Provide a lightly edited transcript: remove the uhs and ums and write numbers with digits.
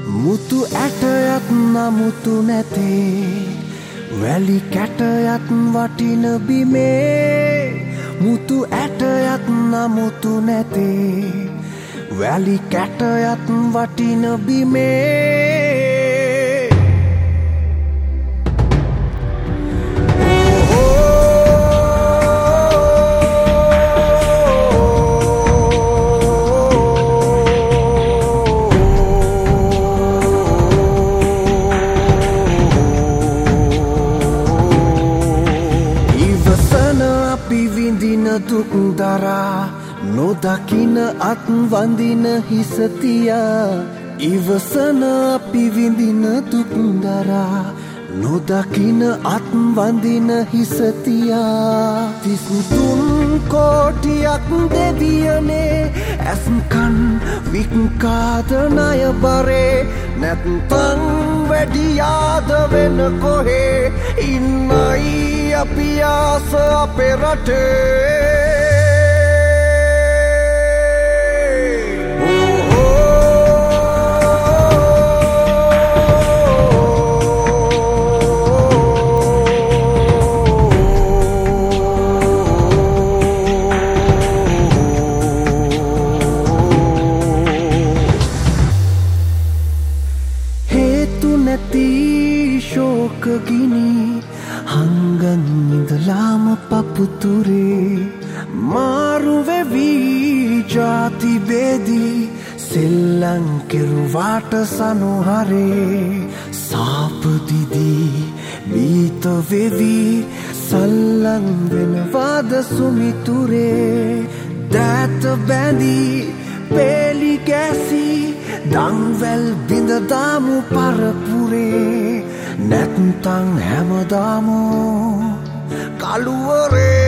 මුතු ඇටයත් නමුතු නැතේ වැලි කැටයත් වටින බිමේ මුතු ඇටයත් නමුතු නැතේ වැලි කැටයත් වටින බිමේ දුක් දරා නොදකින අත් වඳින හිසතියා ඉවසන අපි විඳින දුක් දරා නොදකින අත් වඳින හිසතියා 33 කෝටියක් දෙවියනේ ඇස්කන් විකාද ණය බරේ නැත්තං වැඩියාද වෙන කොහේ ඉන්නයි අපි ආස අපේ රටේ ශෝක ගිනි හංගන් ඉඳලාම පපුතුරේ මාරු වෙවි ජාති බෙදී සෙල්ලං කෙරුවාට සනුහරේ සාප දිදී බීත වෙවි සල්ලං වෙනවාද සුමිතුරේ දෑත බැඳී පෙලි ගැසී දංවැල් බිඳදාමු පරපුරේ නැත්තං හැමදාම කළුවරේ